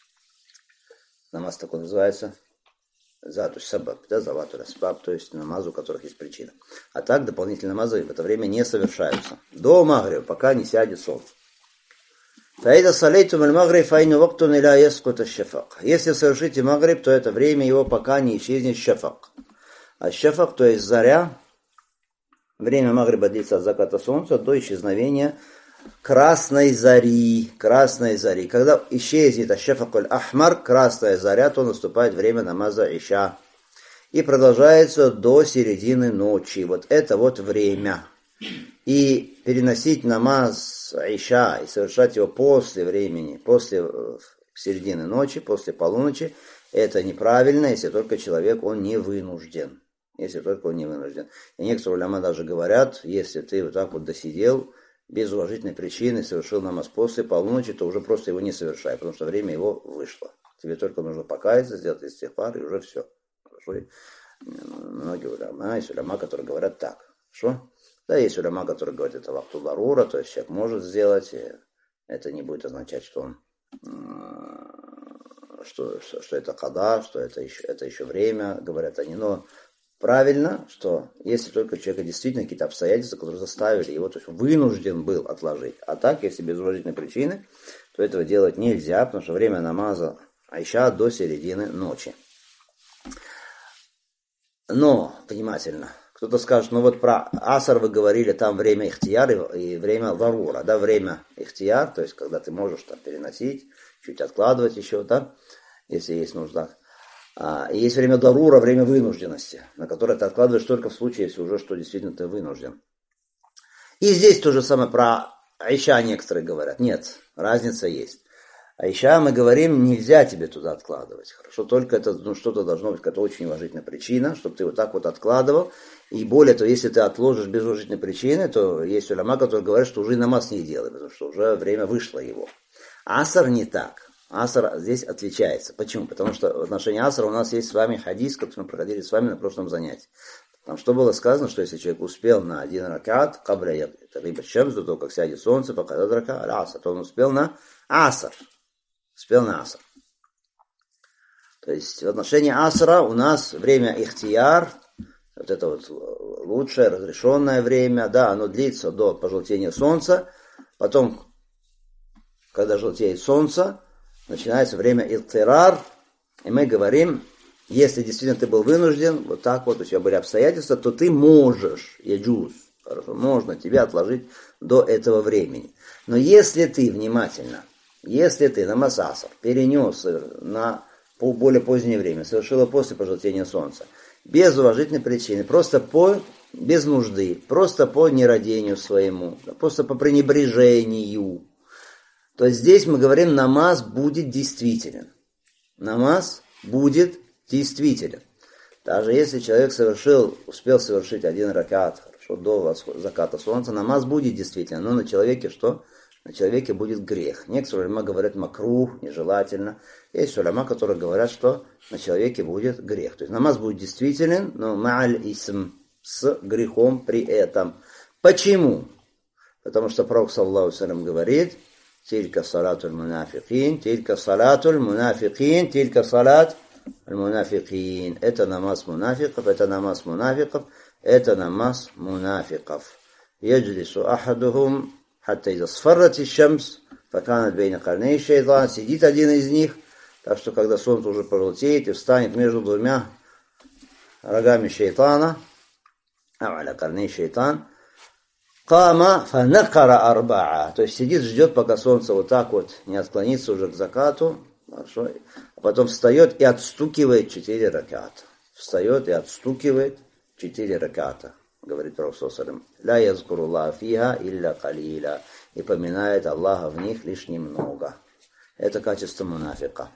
Намаз такой называется затуш сабаб, да, заватур асбаб, то есть намазы, у которых есть причина. А так дополнительные намазы в это время не совершаются. До магриба, пока не сядет солнце. Фаида салейтум аль-магриб фаину вактун иля яскут аш-шафак. Если совершите магриб, то это время его пока не исчезнет шафак. А шафак, то есть заря, время магриба длится от заката солнца до исчезновения красной зари, красной зари. Когда исчезнет аш-шафак аль-ахмар, красная заря, то наступает время намаза иша. И продолжается до середины ночи. Вот это вот время. И переносить намаз иша и совершать его после времени, после середины ночи, после полуночи, это неправильно, если только человек, он не вынужден. Если только он не вынужден. И некоторые уляма даже говорят, если ты вот так вот досидел, без уважительной причины совершил намаз после полуночи, то уже просто его не совершай, потому что время его вышло. Тебе только нужно покаяться, сделать истихфар, и уже все. Хорошо? Многие уляма, есть уляма, которые говорят так. Хорошо? Да, есть уляма, которые говорят, это вахту дарура, то есть человек может сделать, и это не будет означать, что он, что, что, что это када, что это еще, это еще время, говорят они, но правильно, что если только у человека действительно какие-то обстоятельства, которые заставили его, то есть вынужден был отложить. А так, если без уважительной причины, то этого делать нельзя, потому что время намаза Айша до середины ночи. Но, внимательно, кто-то скажет, ну вот про асар вы говорили, там время ихтияр и время ларура, да, время ихтияр, то есть когда ты можешь там переносить, чуть откладывать еще, да, если есть нужда. А, и есть время дарура, время вынужденности, на которое ты откладываешь только в случае, если уже что действительно ты вынужден. И здесь то же самое про Айша некоторые говорят. Нет, разница есть. Айша мы говорим, нельзя тебе туда откладывать. Хорошо, только это ну, что-то должно быть, какая-то очень уважительная причина, чтобы ты вот так вот откладывал. И более того, если ты отложишь без уважительной причины, то есть уляма, которые говорят, что уже и намаз не делай, потому что уже время вышло его. Асар не так. Асар здесь отличается. Почему? Потому что в отношении асара у нас есть с вами хадис, который мы проходили с вами на прошлом занятии. Там что было сказано, что если человек успел на один ракат, кабля это либо шемс, до того, как сядет солнце, пока рака, асар, то он успел на асар. Успел на асар. То есть в отношении асара у нас время ихтияр, вот это вот лучшее, разрешенное время, да, оно длится до пожелтения солнца, потом, когда желтеет солнце, начинается время илтирар, и мы говорим, если действительно ты был вынужден, вот так вот у тебя были обстоятельства, то ты можешь, яджуз, хорошо, можно тебе отложить до этого времени. Но если ты внимательно, если ты намаз асар перенес на более позднее время, совершила после пожелтения солнца, без уважительной причины, просто по, без нужды, просто по нерадению своему, просто по пренебрежению, то здесь мы говорим, намаз будет действителен. Намаз будет действителен. Даже если человек совершил, успел совершить один ракат, хорошо, до заката солнца, намаз будет действителен, но на человеке что? На человеке будет грех. Некоторые уляма говорят макрух, нежелательно. Есть уляма, которые говорят, что на человеке будет грех. То есть намаз будет действителен, но ма'аль исм, с грехом при этом. Почему? Потому что Пророк саллаллаху алейхи ва саллям говорит, тилька салатуль мунафикин, тилька салатуль мунафикин, тилька салат аль-мунафикин. Это намаз мунафиков, это намаз мунафиков, это намаз мунафиков. Яджлису ахадухум хатта иза сфаррати шамс, факанат бейна карней шейтан, сидит один из них, так что когда солнце уже пожелтеет и встанет между двумя рогами шейтана, а'аля карней шейтан, кама фанакара арбаа, то есть сидит, ждет, пока солнце вот так вот не отклонится уже к закату, хорошо, а потом встает и отстукивает четыре раката. Встает и отстукивает четыре раката. Говорит Пророк саллаллаху алейхи ва саллям, ля язкуруллаха фиха илля калиля, и поминает Аллаха в них лишь немного. Это качество мунафика.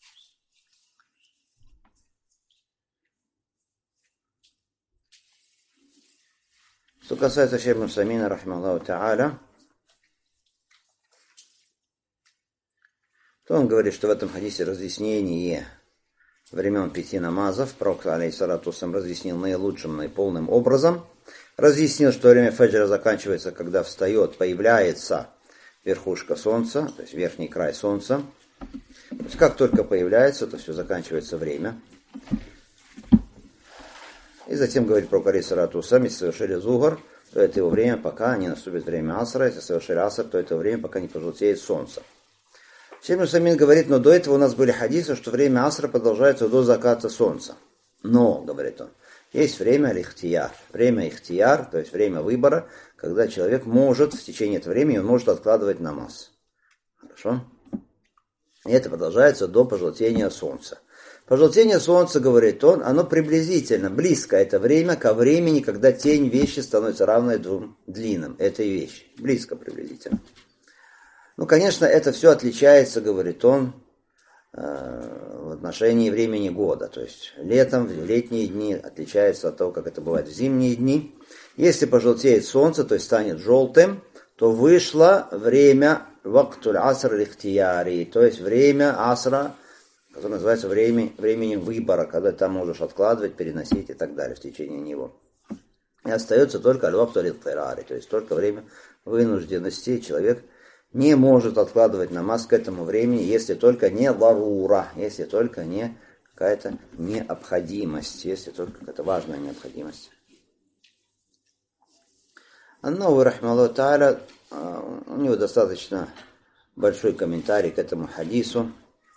Что касается шейха Усаймина, рахимахуллаху та'аля, то он говорит, что в этом хадисе разъяснение времен пяти намазов Пророк алейхиссалату вассалям разъяснил наилучшим, наиполным образом. Разъяснил, что время фаджра заканчивается, когда встает, появляется верхушка солнца, то есть верхний край солнца. То есть как только появляется, то все заканчивается время. И затем говорит Пророк алейхиссалату вассалям, если совершили зугар, то это его время, пока не наступит время асра. Если совершили аср, то это время, пока не пожелтеет солнце. Шейх Усаймин говорит, но до этого у нас были хадисы, что время асра продолжается до заката солнца. Но, говорит он, есть время аль-ихтияр. Время ихтияр, то есть время выбора, когда человек может в течение этого времени, он может откладывать намаз. Хорошо? И это продолжается до пожелтения солнца. Пожелтение солнца, говорит он, оно приблизительно, близко это время ко времени, когда тень вещи становится равной двум длинам этой вещи. Близко приблизительно. Ну, конечно, это все отличается, говорит он, в отношении времени года. То есть летом, в летние дни отличается от того, как это бывает в зимние дни. Если пожелтеет солнце, то есть станет желтым, то вышло время вактуль аср лихтияри, то есть время асра, которое называется время, временем выбора, когда ты там можешь откладывать, переносить и так далее в течение него. И остается только аль-вактуль лихтияри, то есть только время вынужденности. Человек не может откладывать намаз к этому времени, если только не ларура, если только не какая-то необходимость, если только какая-то важная необходимость. Ан-Навави рахимахуллаху тааля, у него достаточно большой комментарий к этому хадису,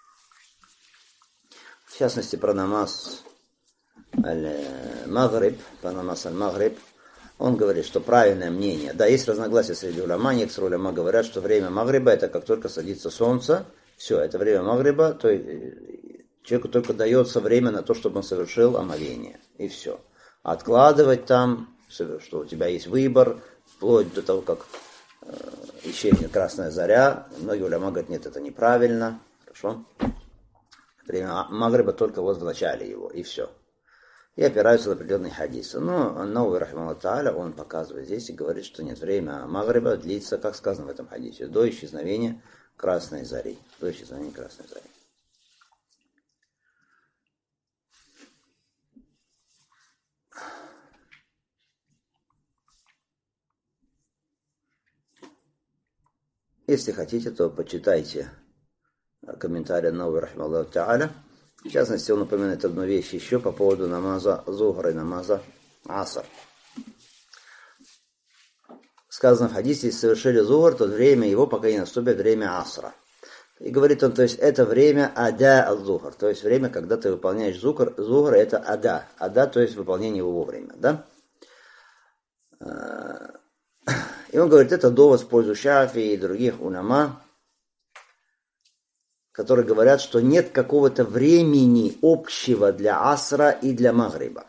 в частности про намаз аль-Магриб, про намаз аль-Магриб. Он говорит, что правильное мнение, да, есть разногласия среди уляма, некоторые уляма говорят, что время Магриба это как только садится солнце, все, это время Магриба, то человеку только дается время на то, чтобы он совершил омовение, и все. Откладывать там, что у тебя есть выбор, вплоть до того, как э, исчезнет красная заря, многие уляма говорят, нет, это неправильно, хорошо. Время Магриба только вот в начале его, и все. И опираются на определенные хадисы. Но Ан-Навави рахимахуллаху тааля, он показывает здесь и говорит, что нет, время Магриба длится, как сказано в этом хадисе, до исчезновения красной зари. До исчезновения красной зари. Если хотите, то почитайте комментарий Ан-Навави рахимахуллаху тааля. В частности, он упоминает одну вещь еще по поводу намаза Зухра и намаза Аср. Сказано в хадисе, если совершили Зухр, то время его, пока не наступит время Асра. И говорит он, то есть это время ада аль-Зухр, то есть время, когда ты выполняешь Зухр, Зухр это ада. Ада, то есть выполнение его вовремя, да? И он говорит, это довод в пользу Шафи и других уляма, которые говорят, что нет какого-то времени общего для Асра и для Магриба.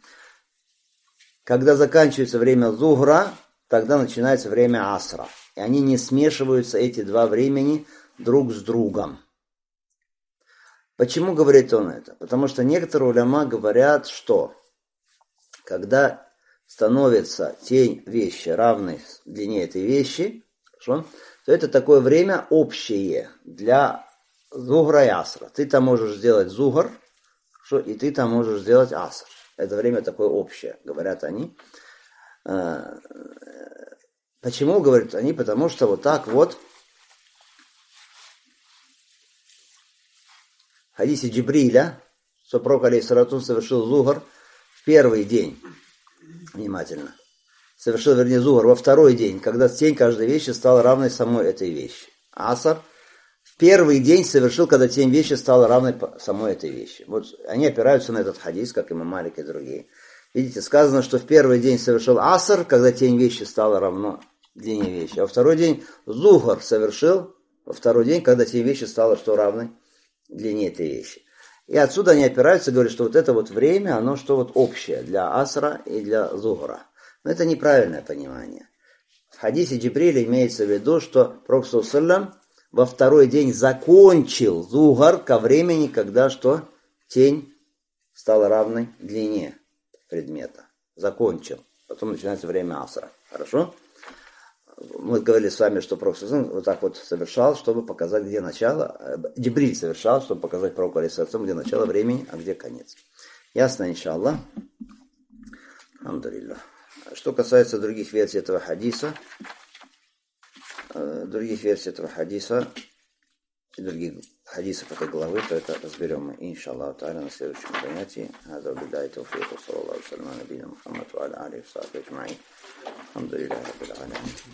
Когда заканчивается время Зухра, тогда начинается время Асра. И они не смешиваются, эти два времени, друг с другом. Почему говорит он это? Потому что некоторые уляма говорят, что когда становится тень вещи равной длине этой вещи, хорошо, то это такое время общее для Зухра и Асра. Ты там можешь сделать Зухр, и ты там можешь сделать Аср. Это время такое общее, говорят они. Почему, говорят они? Потому что вот так вот в хадисе Джибриля, что пророк алейхиссалату совершил Зухр в первый день. Внимательно. Совершил, вернее, Зухр во второй день, когда тень каждой вещи стала равной самой этой вещи. Аср в первый день совершил, когда тень вещи стала равной самой этой вещи. Вот они опираются на этот хадис, как имам Малик и другие. Видите, сказано, что в первый день совершил Аср, когда тень вещи стала равна длине вещи. А во второй день Зухр совершил, во второй день, когда тень вещи стала что равной длине этой вещи. И отсюда они опираются и говорят, что вот это вот время, оно что вот общее для Асра и для Зухра. Но это неправильное понимание. В хадисе Джибриля имеется в виду, что Пророк саллаллаху алейхи ва саллям во второй день закончил Зухр ко времени, когда что? Тень стала равной длине предмета. Закончил. Потом начинается время Асра. Хорошо? Мы говорили с вами, что Пророк саллаллаху алейхи ва саллям вот так вот совершал, чтобы показать, где начало. Джибриль совершал, чтобы показать Пророку алейхиссалату ва саллям, где начало времени, а где конец. Ясно, иншаллах. Алхамдулиллах. Что касается других версий этого хадиса, других версий этого хадиса и других хадисов этой главы, то это разберем мы, иншаллах, та'аля, на следующем занятии. Хаза биддай тауфику, саллаллаху алейхи ва саллям, набийна Мухаммад ва аля алейхи ва сахбихи аджмаин. Алхамдулиллах раббил алямин.